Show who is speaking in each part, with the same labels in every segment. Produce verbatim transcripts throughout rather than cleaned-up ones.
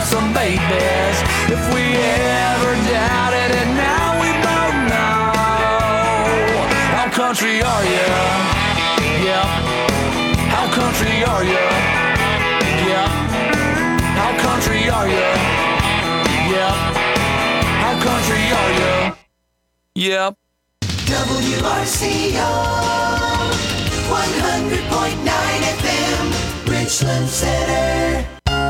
Speaker 1: have some babies. If we ever doubted it, now we both know. How country are you? Yeah. How country are you? Yeah. How country are you? Yeah. How country are you? Yep.
Speaker 2: W R C O one hundred point nine F M, Richland Center.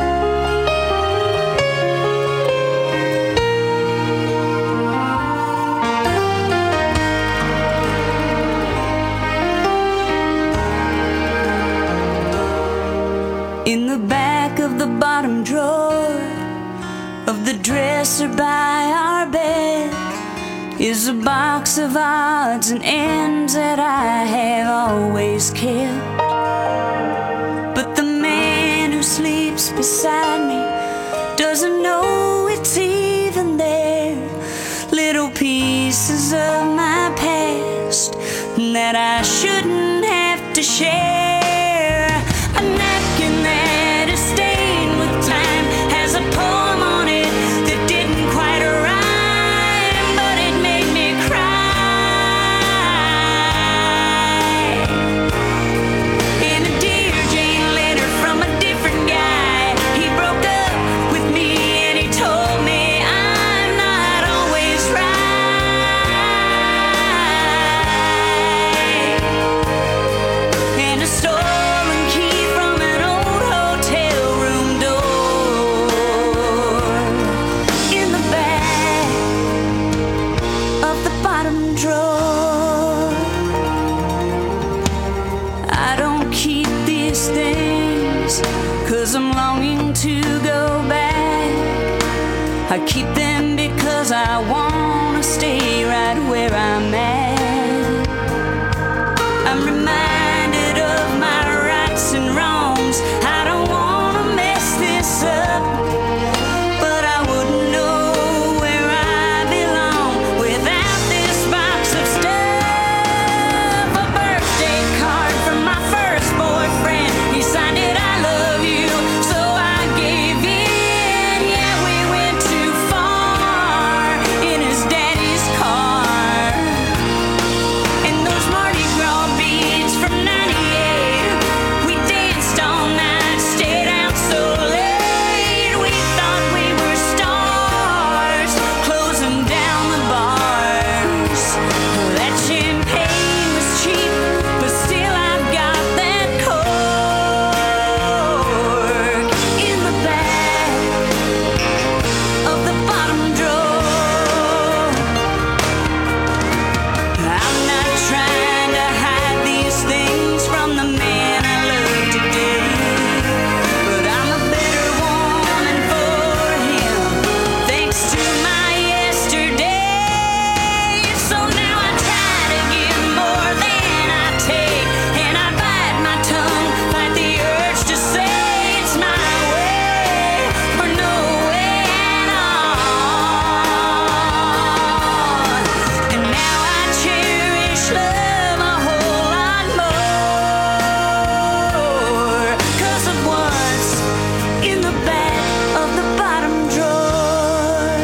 Speaker 3: In the back of the bottom drawer of the dresser by our bed is a box of odds and ends that I have always kept. But the man who sleeps beside me doesn't know it's even there. Little pieces of my past that I shouldn't have to share. A napkin that is stained with time has a poem on it that didn't quite rhyme, but it made me cry. And a Dear Jane letter from a different guy. He broke up with me and he told me I'm not always right. And a stolen key from an old hotel room door in the back of the bottom drawer. I don't keep these things 'cause I'm longing to go back. I keep them because I wanna stay right where I'm at. I'm reminded of my rights and wrongs. I don't wanna mess this up, but I wouldn't know where I belong without this box of stuff. A birthday card from my first boyfriend. He signed it, I love you, so I gave in. Yeah, we went too far in his daddy's car. And those Mardi Gras beads from ninety-eight. We danced all night, stayed out so late. We thought we were stars, closing down the bars. That champagne was cheap, but still I've got that cork in the back of the bottom drawer. I'm not trying to hide these things from the man I love today, but I'm a better woman for him, thanks to my yesterday. So now I try to give more than I take, and I bite my tongue, fight the urge to say it's my way or no way at all. And now I cherish love a whole lot more 'cause of what's in the back of the bottom drawer.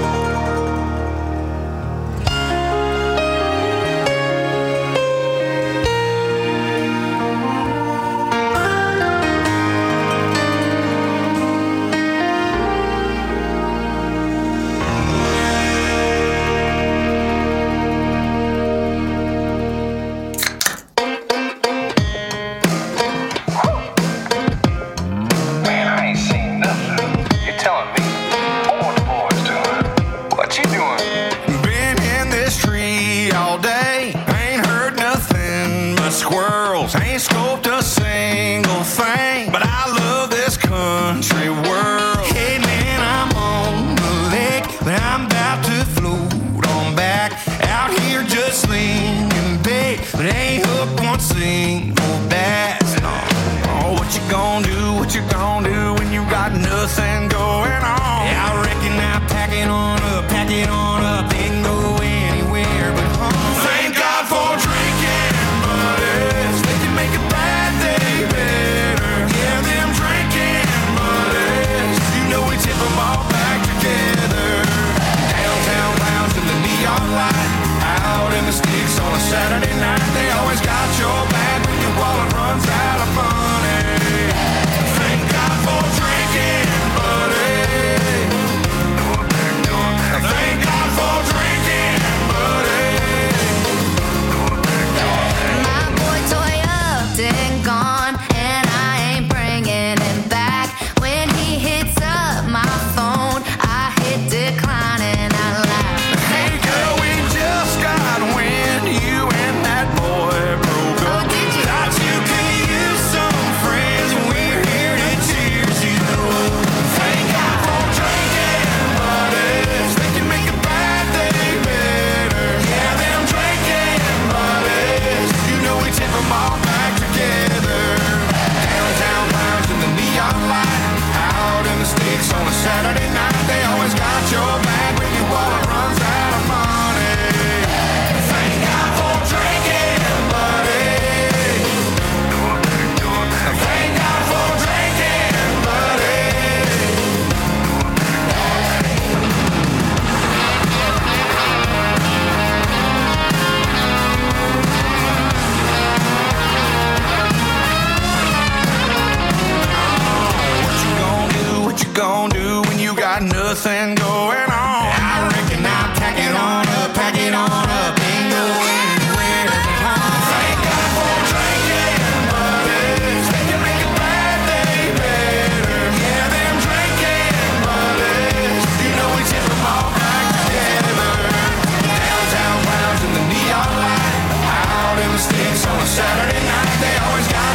Speaker 4: Man, I ain't seen nothing. You're telling me. What the boys doing? What you doing?
Speaker 5: Been in this tree all day, ain't heard nothing but squirrels, ain't scoped a single thing, but I love this country world. Hey man, I'm on the lake, but I'm about to float on back, out here just slinging bait, but ain't hooked one single bass. No. Oh, what you gonna do, what you gonna do when you got nothing going on? Yeah, I reckon I pack it on up, pack it on up, ain't go anywhere but home. Thank God for drinking buddies, they can make a bad day better. Yeah, them drinking buddies, you know we tip 'em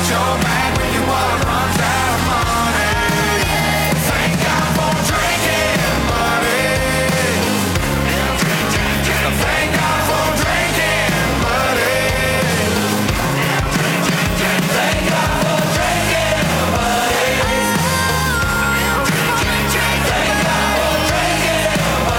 Speaker 5: your bank when your wallet runs out of money. Thank God for drinking money. Thank God for drinking money. Thank God for drinking money. Thank God for drinking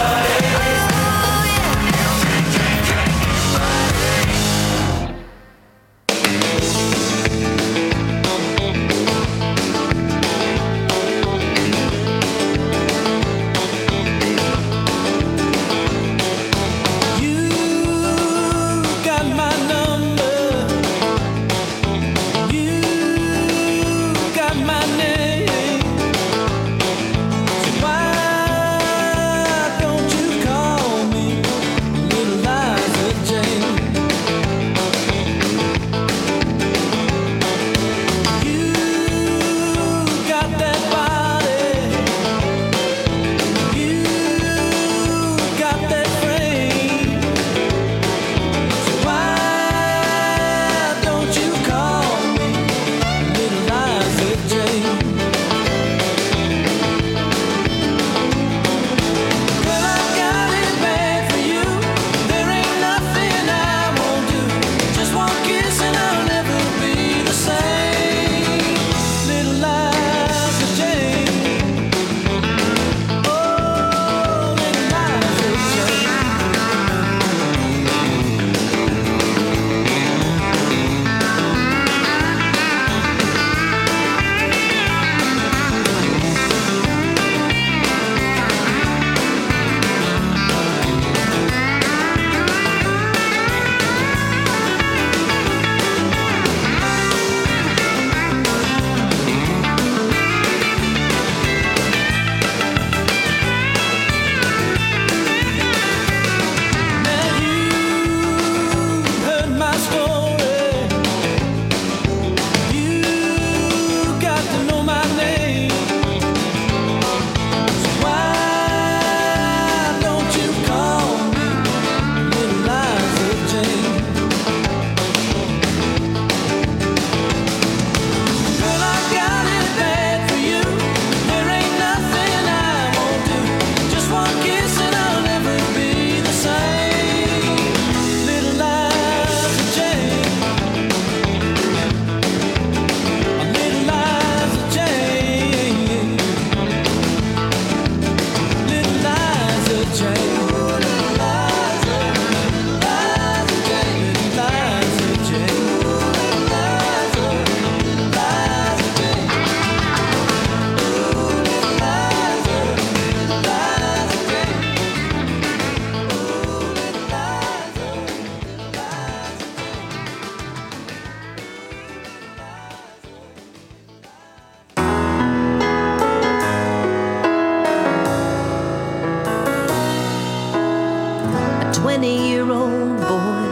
Speaker 3: twenty-year-old boy,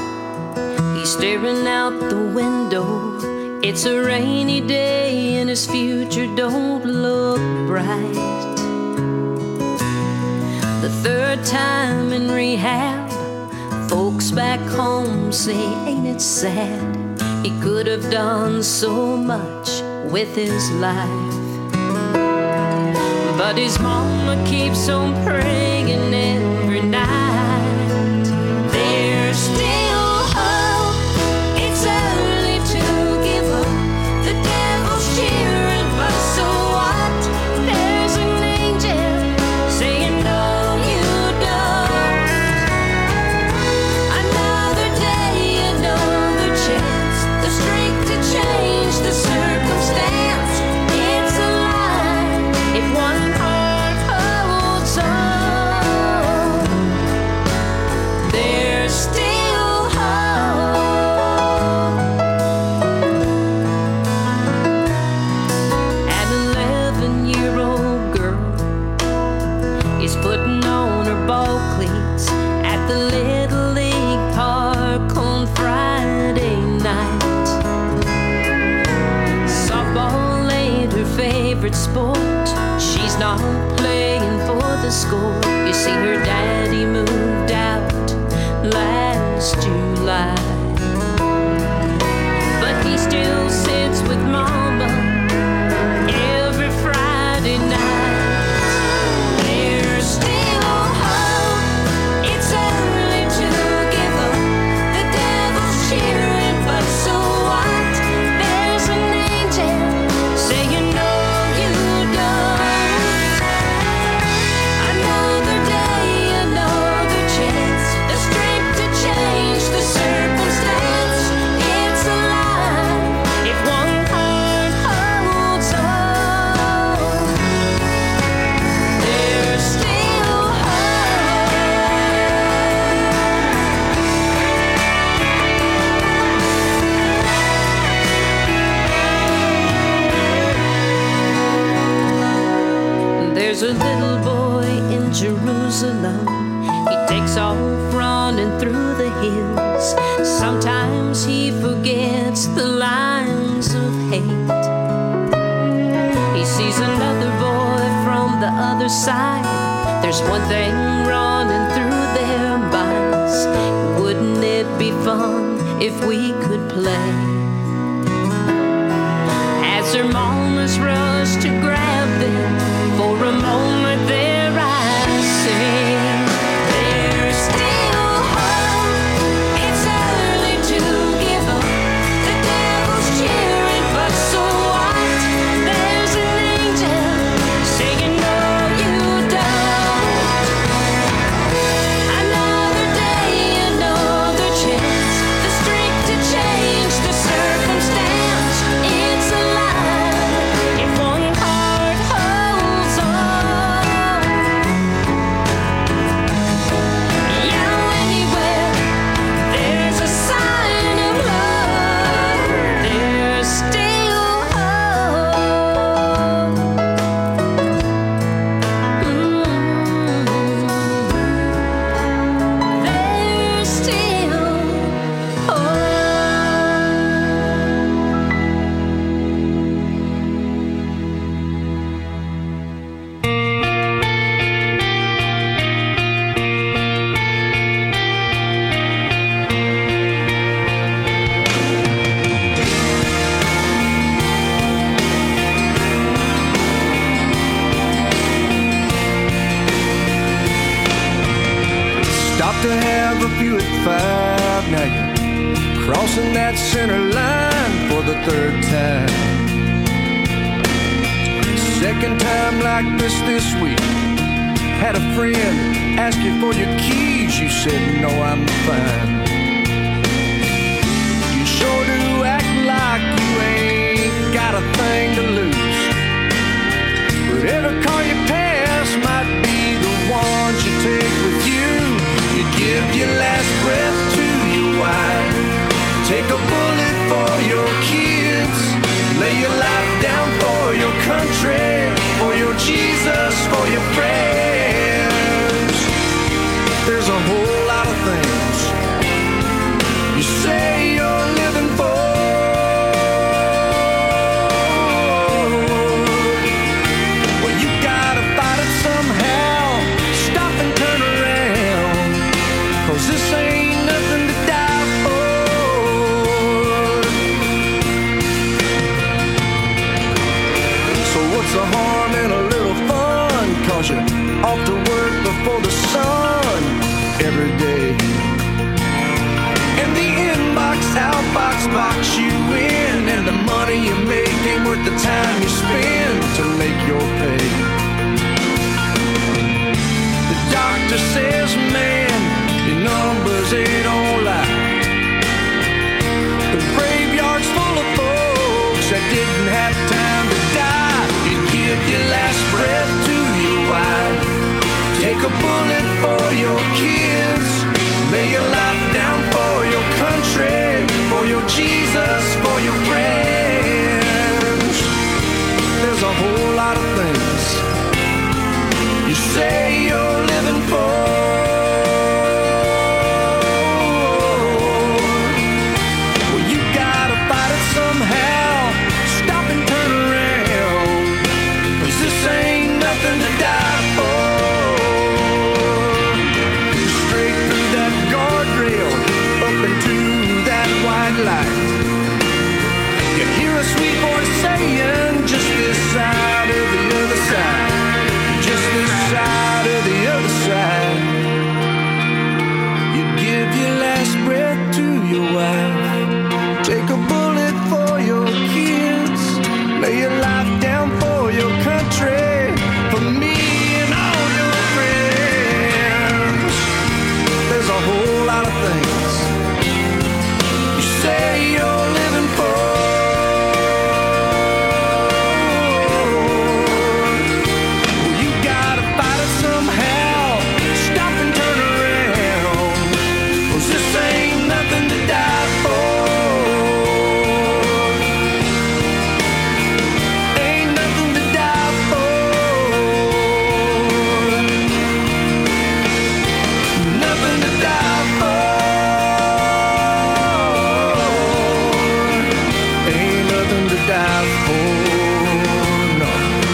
Speaker 3: he's staring out the window. It's a rainy day and his future don't look bright. The third time in rehab, folks back home say, ain't it sad? He could have done so much with his life. But his mama keeps on praying every night. There's still hope, it's early to give up. The devil's cheering, but so what? There's an angel saying no, you don't. Another day, another chance, the strength to change the circumstance. It's a lie if one heart holds on. There's still hope. An eleven-year-old girl is putting on her ball cleats at the Little League Park on Friday night. Softball ain't her favorite sport. She's not playing for the score. You see, her daddy moved out last July, but he still sits There's a little boy in Jerusalem. He takes off running through the hills. Sometimes he forgets the lines of hate. He sees another boy from the other side. There's one thing running through their minds. Wouldn't it be fun if we could play? As their mamas rush to grab them, for a moment their eyes sing. There's still hope. It's early to give up. The devil's cheering, but so what? There's an angel saying no, you don't. Another day, another chance, the strength to change the circumstance. It's alive if one heart holds on. Yeah, anywhere there's a sign of love, there's still hope. Mm. There's still hope.
Speaker 6: Stop to have a few at five. Now you're crossing that center line for the third time. Second time like this this week. Had a friend ask you for your keys. You said, no, I'm fine. You sure do act like you ain't got a thing to lose. But every car you pass might be the ones you take with you. You give your last breath to your wife. Take a bullet for your kids. Lay your life down for your country, for your Jesus, for your friends. There's a whole lot of things you say you're living for. Well, you gotta fight it somehow. Stop and turn around, 'cause this ain't nothing to die for. So what's the harm in a little fun? 'Cause you're off to work before the sun every day. And the inbox, outbox box you in, and the money you make ain't worth the time you spend to make your pay. The doctor says, man, your numbers, they don't lie. The graveyard's full of folks that didn't have time to die. You give your last breath to your wife. Take a bullet for your kids. Lay your life down for your country, for your Jesus, for your friends. five four number.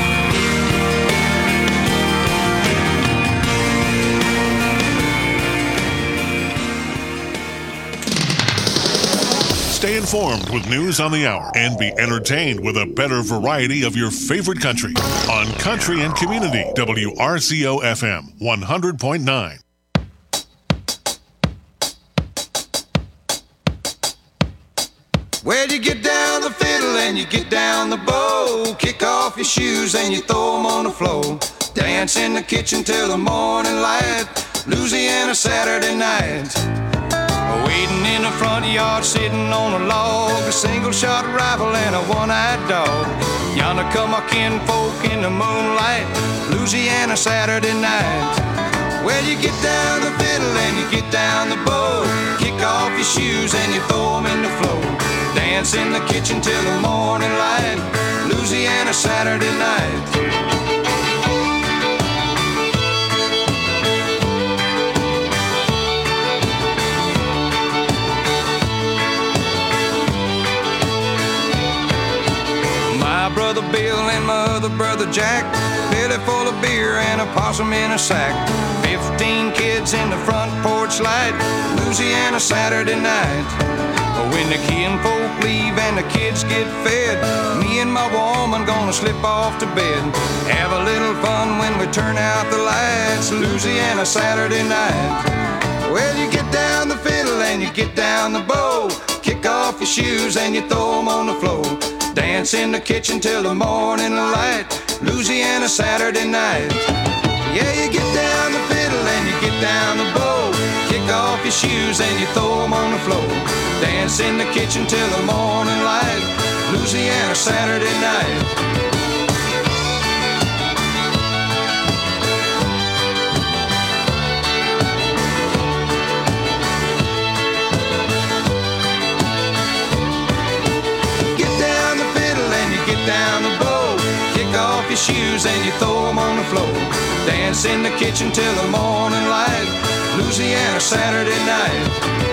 Speaker 7: Stay informed with news on the hour and be entertained with a better variety of your favorite country on Country and Community, W R C O F M one hundred point nine.
Speaker 5: Well, you get down the fiddle and you get down the bow, kick off your shoes and you throw them on the floor, dance in the kitchen till the morning light, Louisiana Saturday night. Waiting in the front yard, sitting on a log, a single-shot rifle and a one-eyed dog. Yonder come our kinfolk in the moonlight, Louisiana Saturday night. Well, you get down the fiddle and you get down the bow, kick off your shoes and you throw them in the floor, dance in the kitchen till the morning light, Louisiana Saturday night. Brother Bill and my other brother Jack, belly full of beer and a possum in a sack, fifteen kids in the front porch light, Louisiana Saturday night. When the kinfolk leave and the kids get fed, me and my woman gonna slip off to bed, have a little fun when we turn out the lights, Louisiana Saturday night. Well, you get down the fiddle and you get down the bow, kick off your shoes and you throw them on the floor, dance in the kitchen till the morning light, Louisiana Saturday night. Yeah, you get down the fiddle and you get down the bow, kick off your shoes and you throw them on the floor, dance in the kitchen till the morning light, Louisiana Saturday night. Down the bow, kick off your shoes and you throw them on the floor, dance in the kitchen till the morning light, Louisiana Saturday night.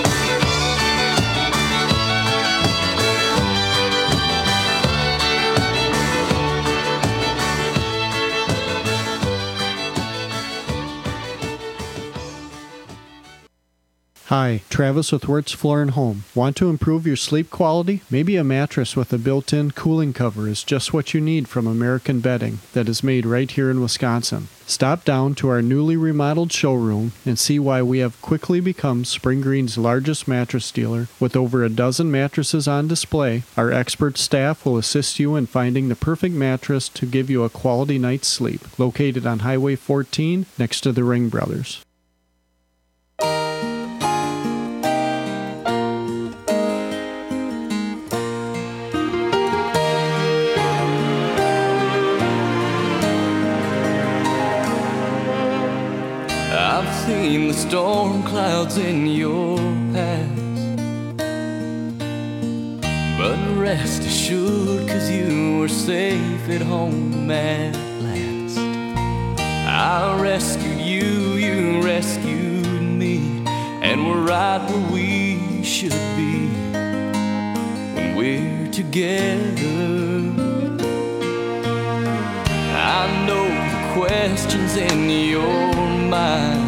Speaker 8: Hi, Travis with Wirtz Floor and Home. Want to improve your sleep quality? Maybe a mattress with a built-in cooling cover is just what you need from American Bedding that is made right here in Wisconsin. Stop down to our newly remodeled showroom and see why we have quickly become Spring Green's largest mattress dealer. With over a dozen mattresses on display, our expert staff will assist you in finding the perfect mattress to give you a quality night's sleep. Located on Highway fourteen next to the Ring Brothers.
Speaker 1: Seen the storm clouds in your past, but rest assured, 'cause you were safe at home at last. I rescued you, you rescued me, and we're right where we should be when we're together. I know the questions in your mind,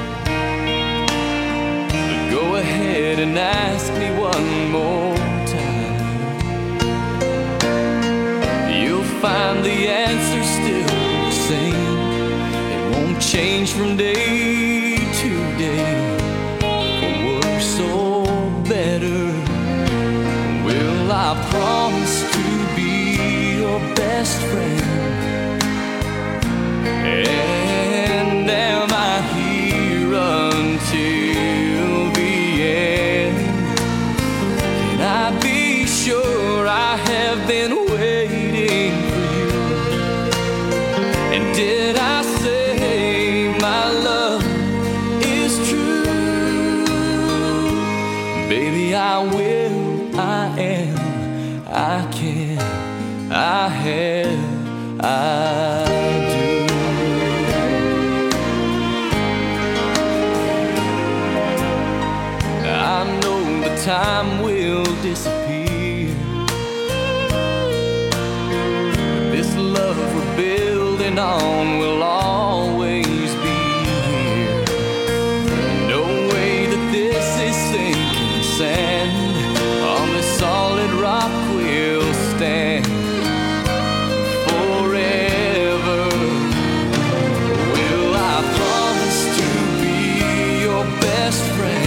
Speaker 1: go ahead and ask me one more time. You'll find the answer still the same. It won't change from day to day, for worse or better. Will I promise to be your best friend? And am I here until the end? Can I be sure I have been waiting for you? And did I say my love is true? Baby, I will, I am, I can, I have, I do. I know the time will disappear, holding on will always be here. No way that this is sinking sand. On this solid rock we'll stand forever. Will I promise to be your best friend?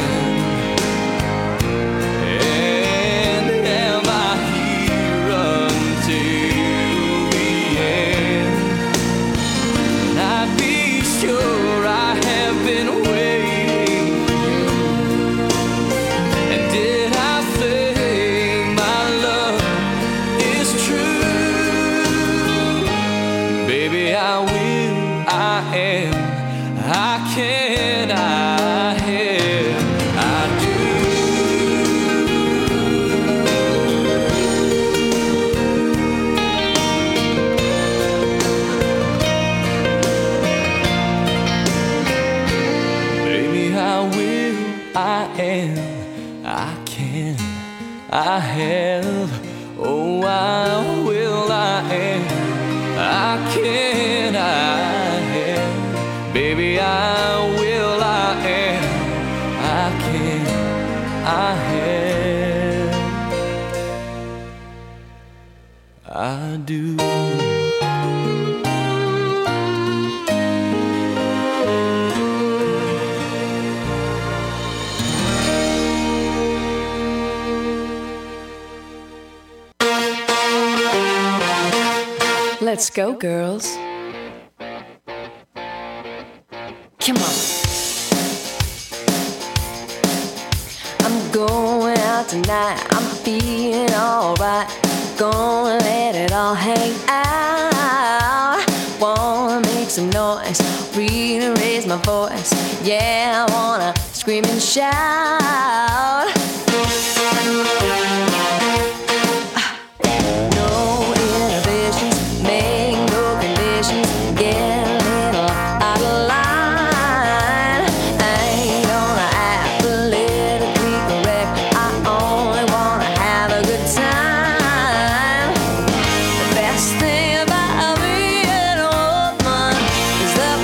Speaker 1: I have, oh, I will, I am, I can, I have, baby, I will, I am, I can, I have, I do.
Speaker 9: Let's go, girls. Come on. I'm going out tonight. I'm feeling alright. Gonna let it all hang out. Wanna make some noise, really raise my voice. Yeah, I wanna scream and shout.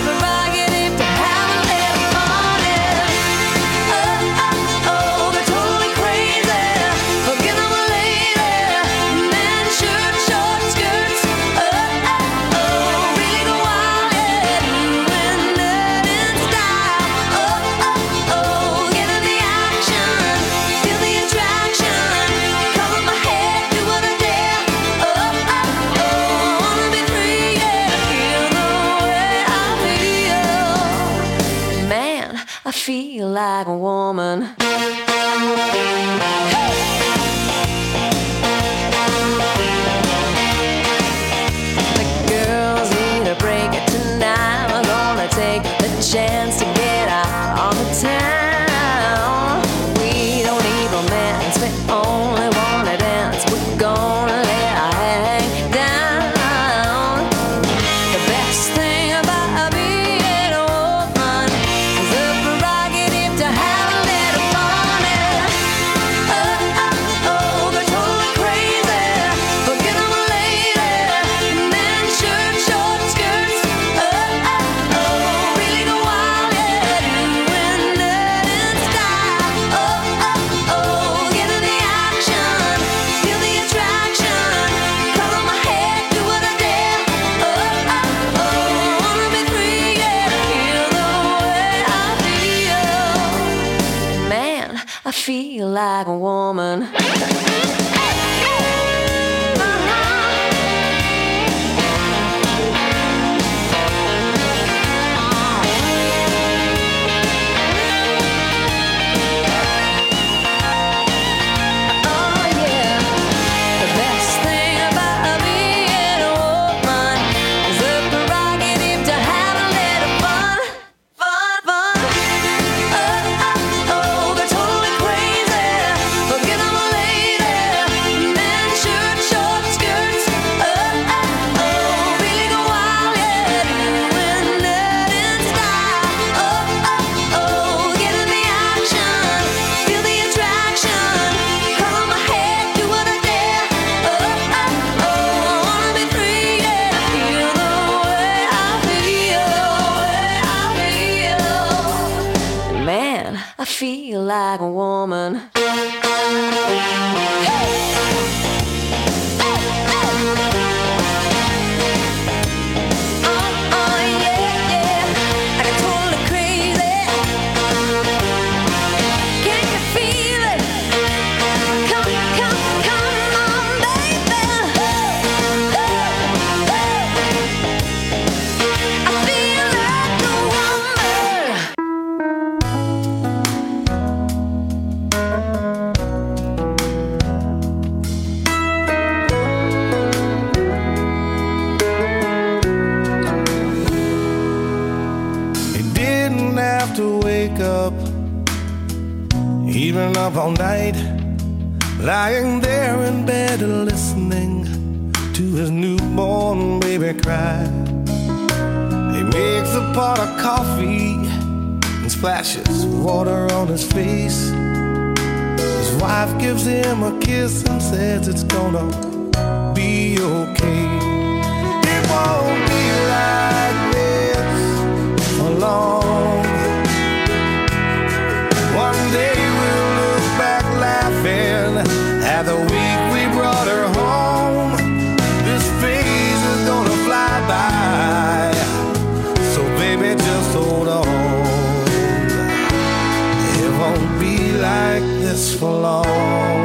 Speaker 2: Oh, oh, oh,
Speaker 9: like a woman.
Speaker 6: Even up all night, lying there in bed listening to his newborn baby cry. He makes a pot of coffee and splashes water on his face. His wife gives him a kiss and says it's gonna be okay. It won't be like this for long. One day we'll look back laughing at the week we brought her home. This phase is gonna fly by, so baby just hold on. It won't be like this for long.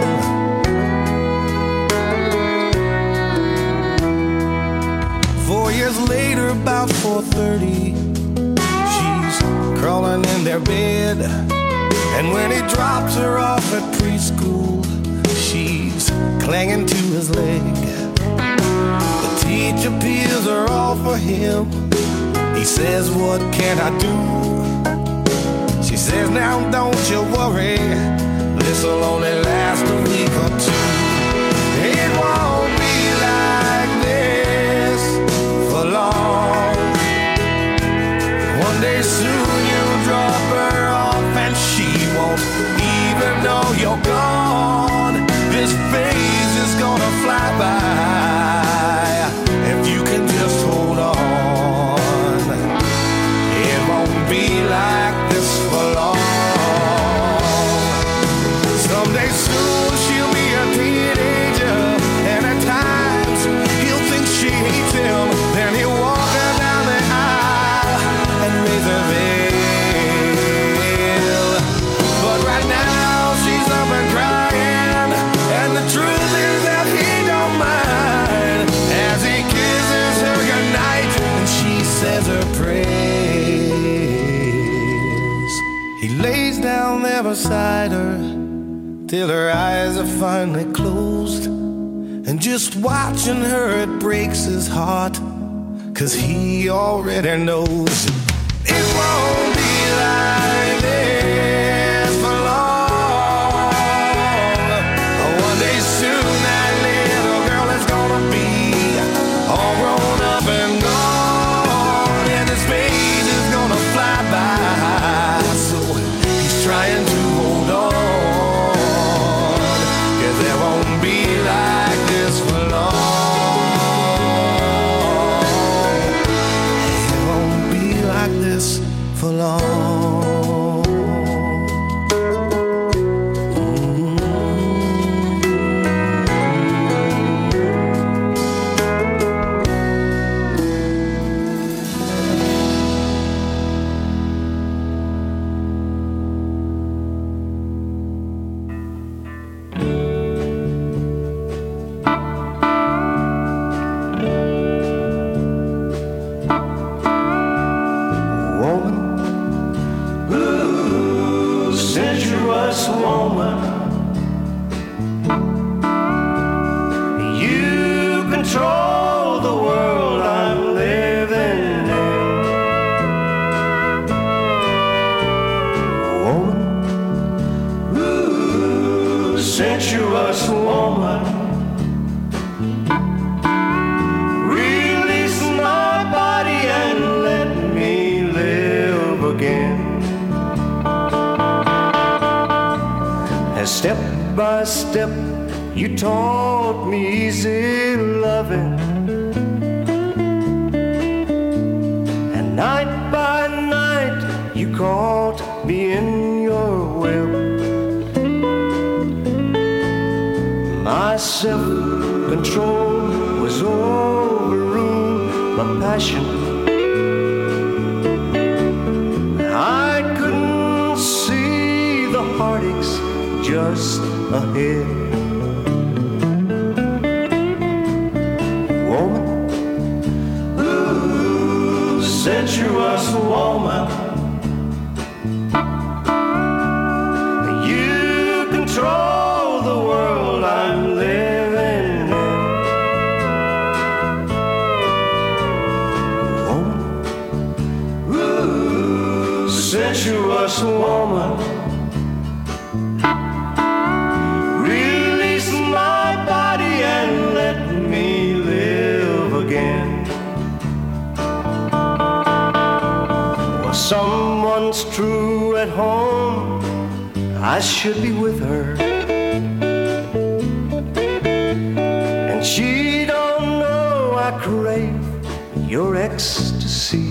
Speaker 6: Four years later, about four thirty, she's crawling in their bed. And when he drops her off at preschool, she's clinging to his leg. The teacher peels her off for him. He says, what can I do? She says, now don't you worry, this'll only last a week or two. It won't be like this for long. One day soon you'll drop her off and she won't even know you're gone. This phase is gonna fly by if you can just hold on. It won't be like this for long. Someday soon she'll be a teenager, and at times he'll think she hates him. Then he'll walk her down the aisle and raise her veil. The truth is that he don't mind as he kisses her goodnight and she says her prayers. He lays down there beside her till her eyes are finally closed, and just watching her it breaks his heart, 'cause he already knows it won't be like this for long. Soon that little girl is gonna be all grown up and gone, and his face is gonna fly by, so he's trying to hold on, 'cause there won't be like this for long. It won't be like this for long. Woman, you control the world I'm living in. Woman, ooh, sensuous woman, release my body and let me live again. Step by step, you taught me easy loving, and night by night, you caught me in your web. self-control was overruled by passion. I couldn't see the heartaches just ahead. Woman, ooh, sensuous woman, you control the world I'm living in. Woman, ooh, sensuous woman, release my body and let me live again. Well, someone's true at home, I should be with her, and she don't know I crave your ecstasy.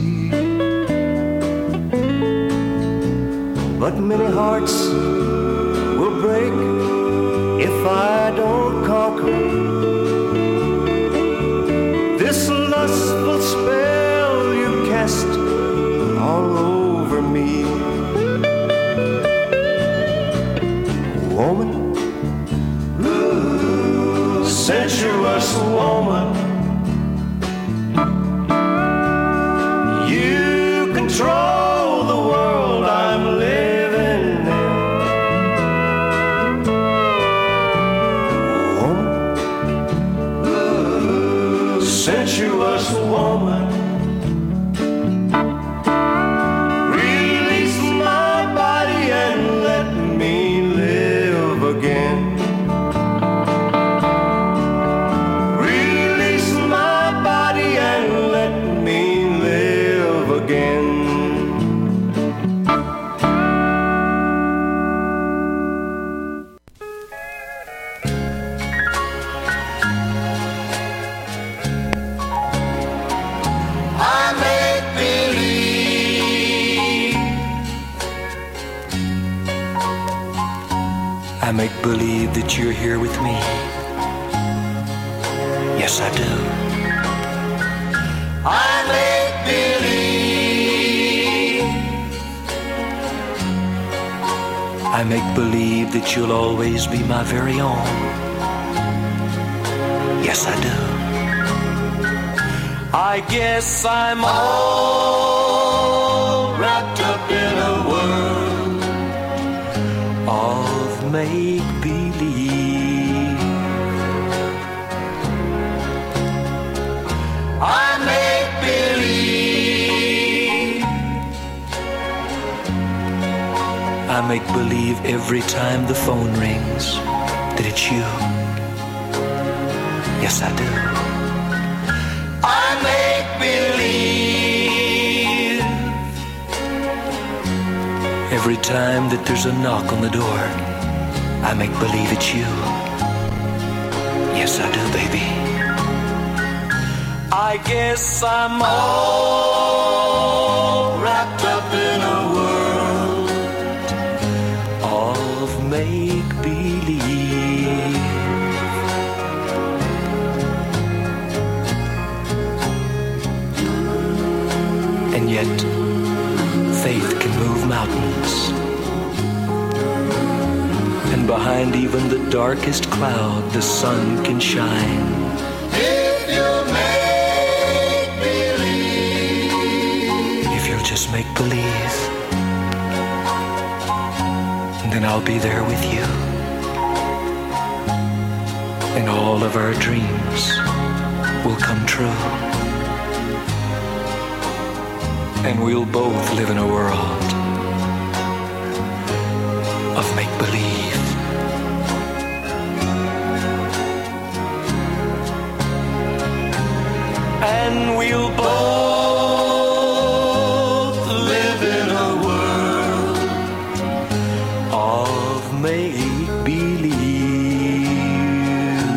Speaker 6: But many hearts will break if I don't conquer this lustful spell you cast all over me. Woman, ooh, sensuous woman, you control the world I'm living in. Woman, ooh, sensuous woman, release my body and let me live again. Release my body and let me live again.
Speaker 2: I make believe.
Speaker 10: I make believe that you're here with me. Yes, I do.
Speaker 2: I make believe.
Speaker 10: I make believe that you'll always be my very own. Yes, I do.
Speaker 1: I guess I'm all wrapped up in a world
Speaker 10: Of make-believe.
Speaker 2: I make believe.
Speaker 10: I make believe every time the phone rings that it's you. Yes, I do.
Speaker 2: I make believe.
Speaker 10: Every time that there's a knock on the door, I make believe it's you. Yes, I do, baby.
Speaker 1: I guess I'm all wrapped up in a world
Speaker 10: Of make-believe. And yet, faith can move mountains. And behind even the darkest cloud, the sun can shine.
Speaker 2: If you make believe.
Speaker 10: If you'll just make believe, then I'll be there with you. And all of our dreams will come true. And we'll both live in a world of make-believe.
Speaker 1: and we'll both live in a world
Speaker 10: of make-believe.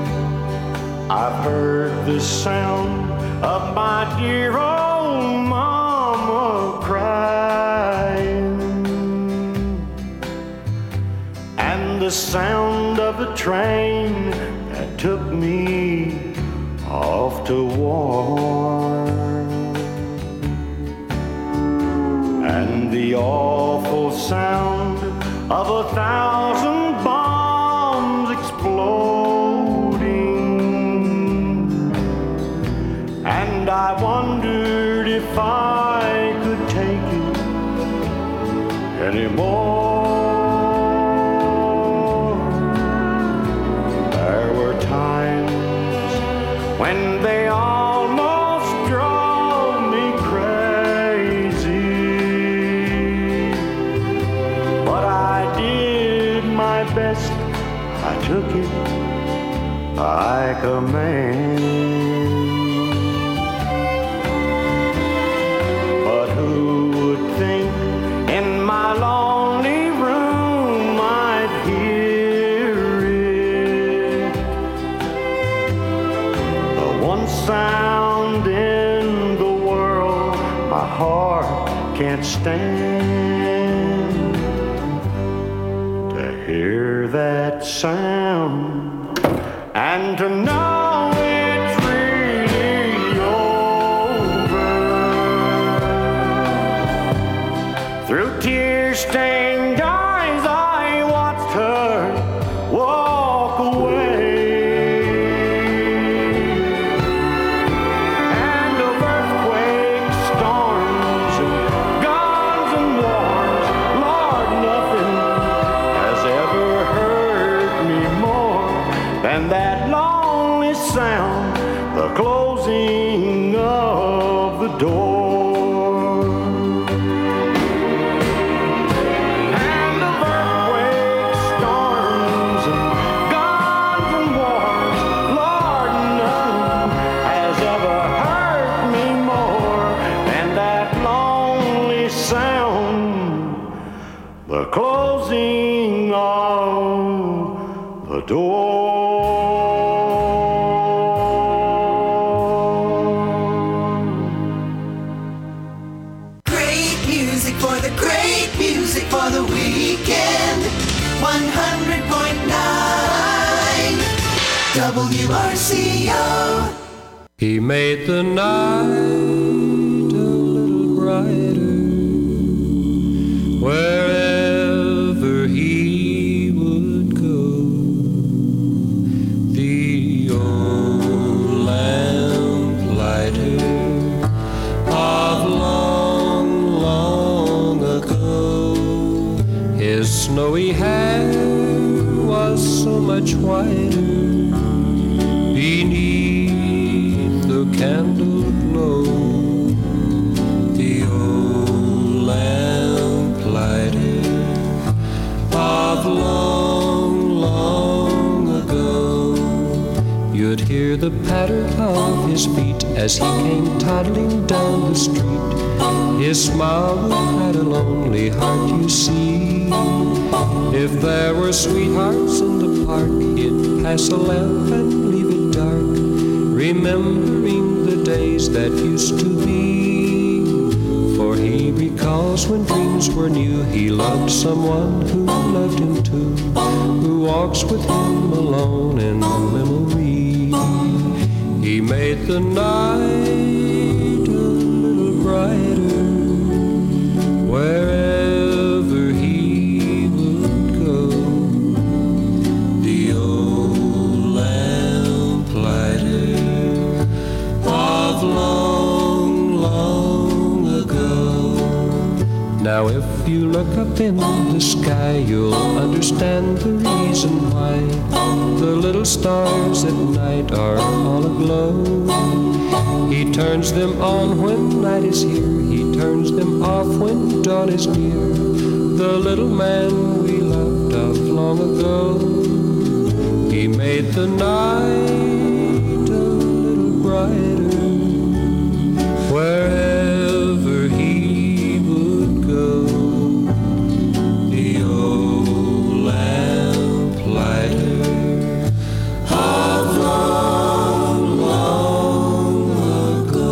Speaker 6: I've heard the sound of my dear old mom the sound of the train that took me off to war, and the awful sound of a thousand bombs exploding, and I wondered if I could take it anymore. There were times when they almost drove me crazy, but I did my best. I took it like a man. But who would think in my lonely room I'd hear it, the one sound in the world my heart can't stand, to hear that sound and to know it's really over. Through tear-stained eyes I watched her walk away, and of earthquakes, storms, and guns and wars, Lord, nothing has ever hurt me more than that lonely sound, the closing of the door. And of earthquakes, storms, and guns and wars, Lord, nothing has ever hurt me more than that lonely sound, the closing of the door.
Speaker 2: Great music for the great music for the weekend. one hundred point nine W R C O.
Speaker 11: He made the night a little brighter wherever he would go. The old lamplighter of long, long ago. His snowy hair was so much whiter beneath the candle glow. The old lamplighter of long, long ago. You'd hear the patter of his feet as he came toddling down the street. His smile would hide a lonely heart, you see. If there were sweethearts in the park, he'd pass a lamp and leave it dark, remembering the days that used to be. For he recalls when dreams were new, he loved someone who loved him too, who walks with him alone in memory. He made the night a little brighter wherever he would go. The old lamplighter of long, long ago. Now if you look up in the sky, you'll understand the reason why the little stars at night are all aglow. He turns them on when night is here, he turns them off when dawn is near. The little man we loved of long ago. He made the night a little brighter wherever he would go. The old lamplighter of long, long ago.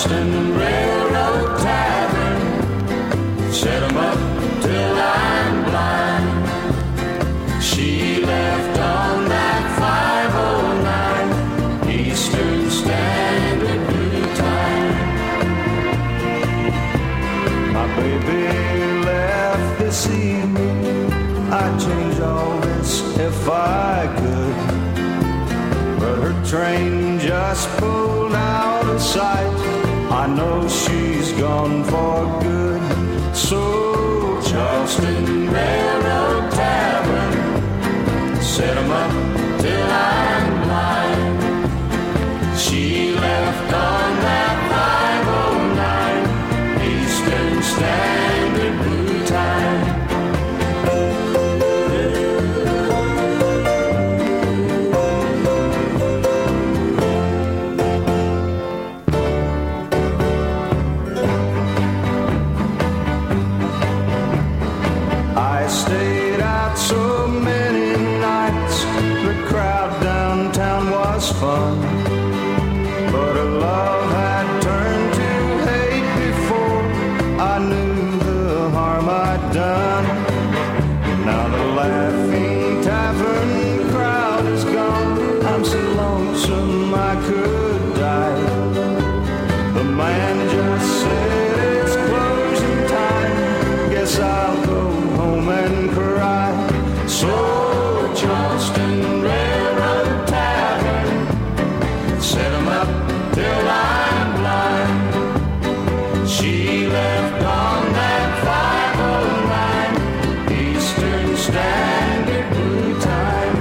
Speaker 1: Charleston Railroad Tavern. Set 'em up till I'm blind. She left on that five oh nine Eastern Standard Blue Time.
Speaker 6: My baby left this evening. I'd change all this if I could, but her train just pulled out of sight. I know she's gone for good. So Charleston Railroad Tavern, set 'em up till I'm blind. She left on that five oh nine Eastern Standard Blue Time. I stayed out so many nights. The crowd downtown was fun, but her love had turned to hate before I knew the harm I'd done. Now the Laughing Tavern crowd is gone. I'm so lonesome I could die. The man just said it's closing time. Guess I'll go home and cry. So Charleston Railroad Tavern, set 'em up till I'm blind. She left on that five oh nine Eastern Standard Blue Time.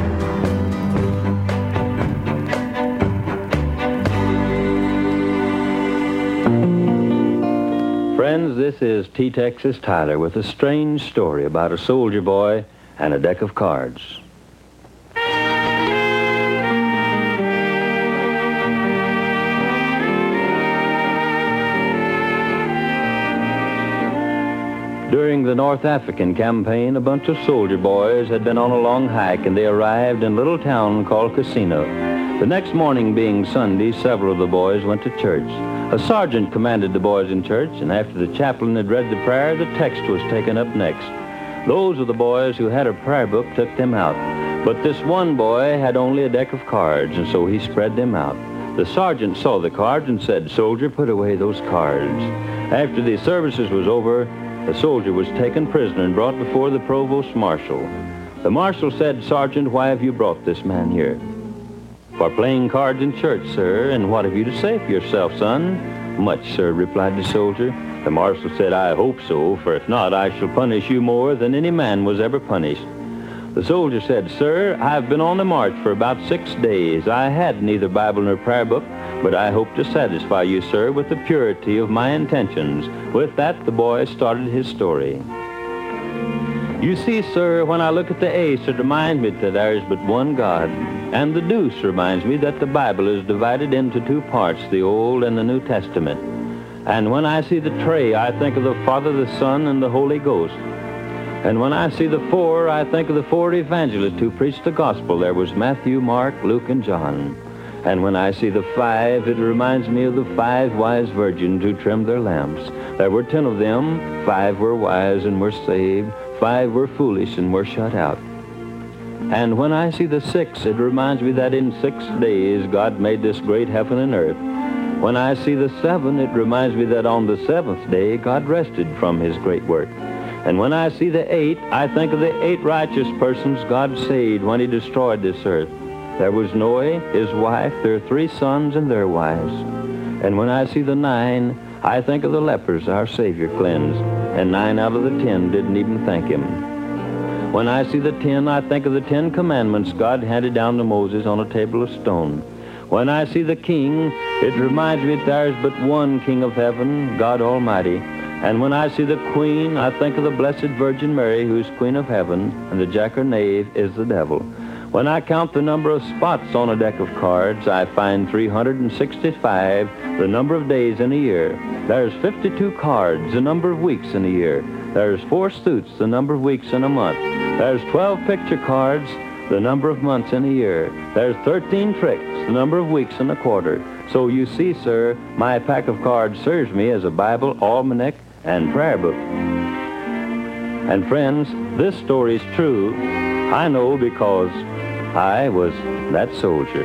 Speaker 12: Friends, this is T-Texas Tyler with a strange story about a soldier boy and a deck of cards. During the North African campaign, a bunch of soldier boys had been on a long hike, and they arrived in a little town called Casino. The next morning, being Sunday, several of the boys went to church. A sergeant commanded the boys in church, and after the chaplain had read the prayer, the text was taken up next. Those of the boys who had a prayer book took them out, but this one boy had only a deck of cards, and so he spread them out. The sergeant saw the cards and said, "Soldier, put away those cards." After the services was over, the soldier was taken prisoner and brought before the provost marshal. The marshal said, "Sergeant, why have you brought this man here?" "For playing cards in church, sir. And what have you to say for yourself, son?" "Much, sir," replied the soldier. The marshal said, "I hope so, for if not, I shall punish you more than any man was ever punished." The soldier said, "Sir, I've been on the march for about six days. I had neither Bible nor prayer book, but I hope to satisfy you, sir, with the purity of my intentions." With that, the boy started his story. "You see, sir, when I look at the ace, it reminds me that there is but one God. And the deuce reminds me that the Bible is divided into two parts, the Old and the New Testament. And when I see the tray, I think of the Father, the Son, and the Holy Ghost. And when I see the four, I think of the four evangelists who preached the gospel. There was Matthew, Mark, Luke, and John. And when I see the five, it reminds me of the five wise virgins who trimmed their lamps. There were ten of them. Five were wise and were saved. Five were foolish and were shut out. And when I see the six, it reminds me that in six days God made this great heaven and earth. When I see the seven, it reminds me that on the seventh day God rested from his great work. And when I see the eight, I think of the eight righteous persons God saved when he destroyed this earth. There was Noah, his wife, their three sons, and their wives. And when I see the nine, I think of the lepers our Savior cleansed, and nine out of the ten didn't even thank him. When I see the ten, I think of the Ten Commandments God handed down to Moses on a table of stone. When I see the king, it reminds me that there is but one King of heaven, God Almighty. And when I see the queen, I think of the Blessed Virgin Mary, who is Queen of heaven, and the jack or knave is the devil. When I count the number of spots on a deck of cards, I find three hundred sixty-five, the number of days in a year. There's fifty-two cards, the number of weeks in a year. There's four suits, the number of weeks in a month. There's twelve picture cards, the number of months in a year. There's thirteen tricks, the number of weeks in a quarter. So you see, sir, my pack of cards serves me as a Bible, almanac, and prayer book. And friends, this story's true. I know because I was that soldier.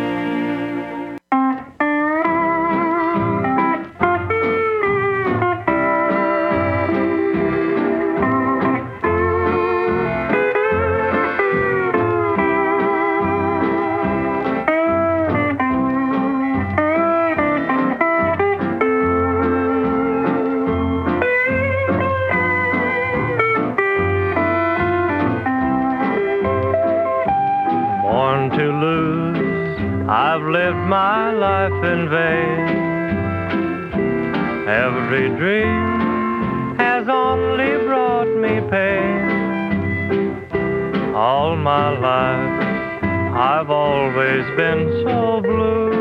Speaker 13: My life in vain. Every dream has only brought me pain. All my life I've always been so blue.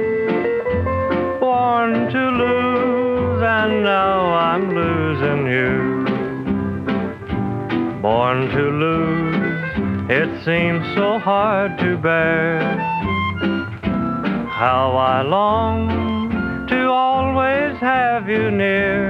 Speaker 13: Born to lose and now I'm losing you. Born to lose, it seems so hard to bear. How I long to always have you near.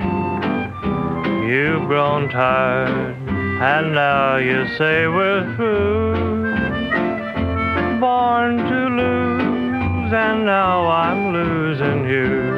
Speaker 13: You've grown tired, and now you say we're through. Born to lose, and now I'm losing you.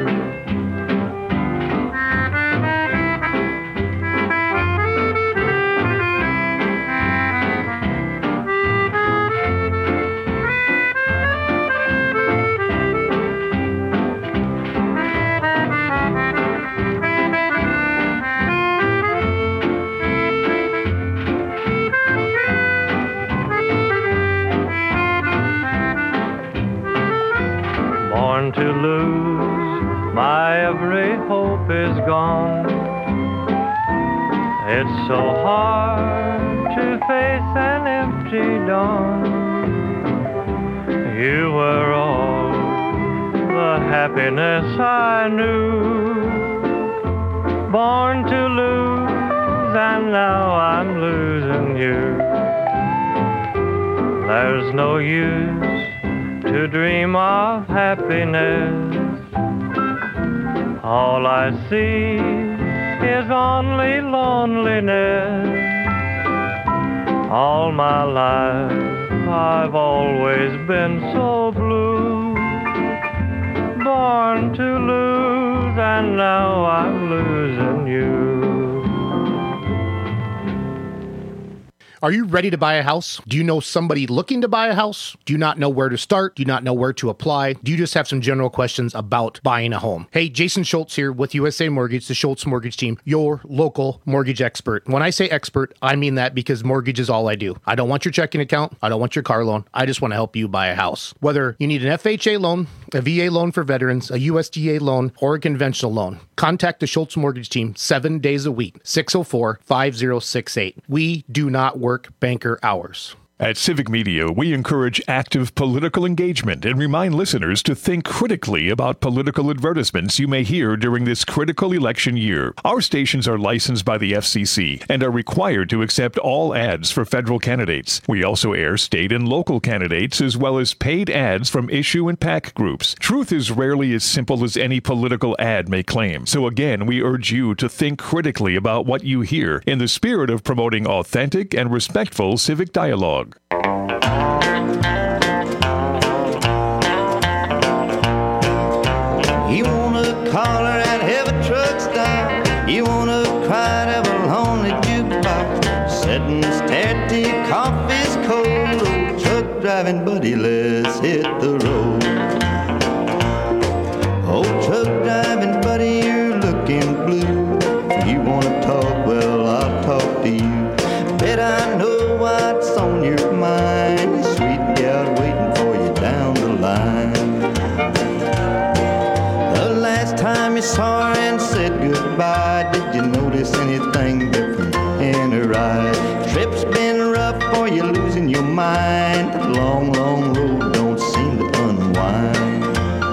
Speaker 13: To lose, my every hope is gone. It's so hard to face an empty dawn. You were all the happiness I knew. Born to lose, and now I'm losing you. There's no use to dream of happiness. All I see is only loneliness. All my life I've always been so blue. Born to lose, and now I'm losing you.
Speaker 14: Are you ready to buy a house? Do you know somebody looking to buy a house? Do you not know where to start? Do you not know where to apply? Do you just have some general questions about buying a home? Hey, Jason Schultz here with U S A Mortgage, the Schultz Mortgage Team, your local mortgage expert. When I say expert, I mean that because mortgage is all I do. I don't want your checking account. I don't want your car loan. I just want to help you buy a house. Whether you need an F H A loan, a V A loan for veterans, a U S D A loan, or a conventional loan, contact the Schultz Mortgage Team seven days a week, six oh four, five oh six eight. We do not work banker hours.
Speaker 15: At Civic Media, we encourage active political engagement and remind listeners to think critically about political advertisements you may hear during this critical election year. Our stations are licensed by the F C C and are required to accept all ads for federal candidates. We also air state and local candidates as well as paid ads from issue and PAC groups. Truth is rarely as simple as any political ad may claim. So again, we urge you to think critically about what you hear in the spirit of promoting authentic and respectful civic dialogue.
Speaker 16: You wanna call her and have a truck stop. You wanna cry to a lonely jukebox. Sit and stare at the coffee's cold. Old truck driving buddy, let's hit the road. Old truck driving buddy, you're looking blue. If you wanna talk, well, I'll talk to you. Bet I know what's on your mind. Sweet gal waiting for you down the line. The last time you saw her and said goodbye, did you notice anything different in her eyes? Trip's been rough or you losing your mind. That long, long road don't seem to unwind.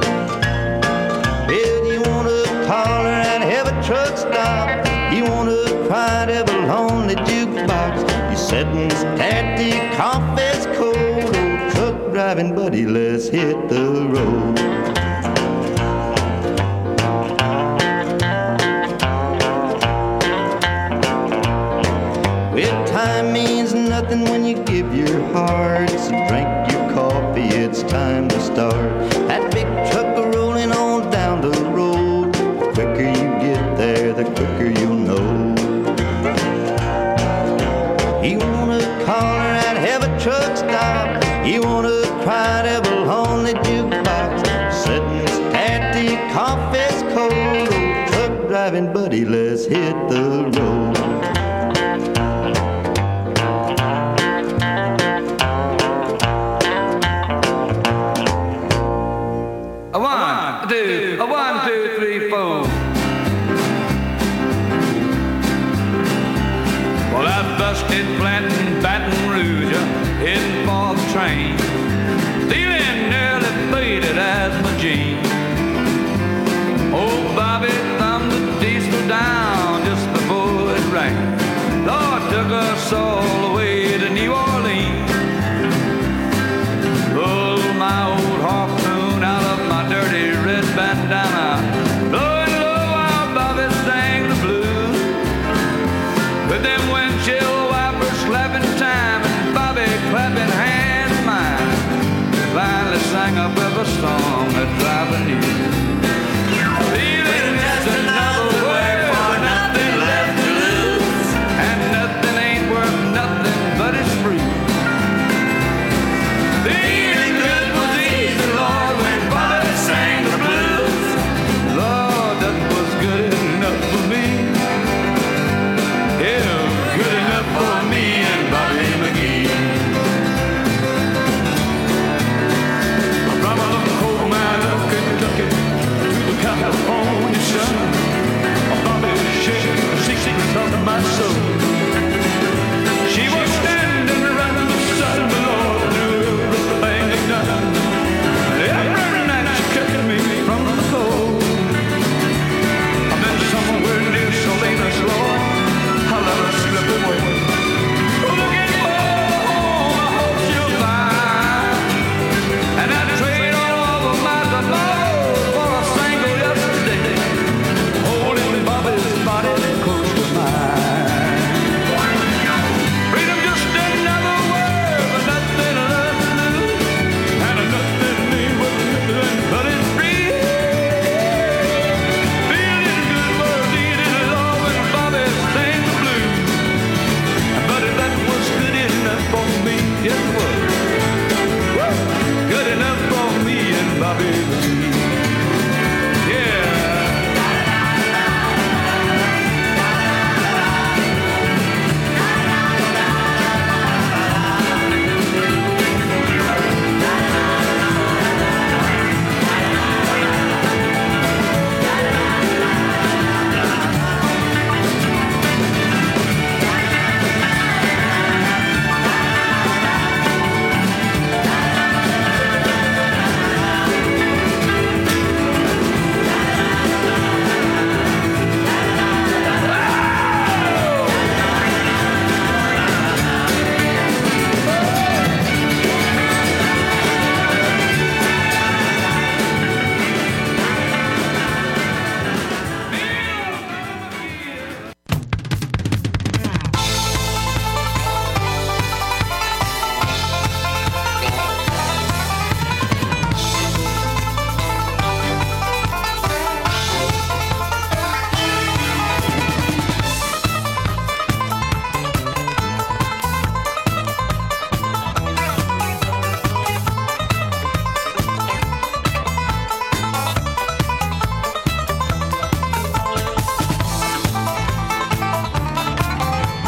Speaker 16: Well, you wanna call her and have a truck stop. You wanna cry to a lonely jukebox. You sit and stare at the coffee driving, buddy, let's hit the road. Well, time means nothing when you give your heart. So drink your coffee, it's time to start. That big truck rolling on down the road. The quicker you get there, the quicker you'll know. You wanna call her at have a truck stop. You wanna cry to a lonely jukebox. Sitting at the coffee's cold. Oh, truck driving, buddy, let's hit the road.
Speaker 1: A one, a two, a one, two, three, four. Well, I busted flat in Baton Rouge, heading for the train, feeling nearly faded as my jeans. Old Bobby thumbed the diesel down just before it rained. Lord took us all the way to New Orleans. Pulled my old harpoon out of my dirty red bandana, blowing low while Bobby sang the blues. With them windshield wipers slapping time and Bobby clapping hands in mine, finally sang a river song that driving you. Feeling just another word for nothing left to lose, and nothing ain't worth nothing but it's free. Feeling good was easy, Lord, when Bobby sang the blues. Lord, that was good enough for me. Yeah, good enough for me and Bobby McGee. From a little coal mine of Kentucky to the California sun, Bobby shaking the secrets of my soul. She was standing right beside me, Lord, knew everything they done. And every night she kept me from the cold. I've been somewhere near Salinas, Lord, I'll let her slip away. Looking for home, I hope she'll find. And I'd trade all over my tomorrow for a single yesterday, holding Bobby's body close to mine. Freedom just another word, but nothing left to lose, and nothing ain't worth nothing but it's free. Feeling good was easy, Lord, when Bobby sang the blues. But that was good enough for me, yes it was. Woo! Good enough for me and Bobby McGee.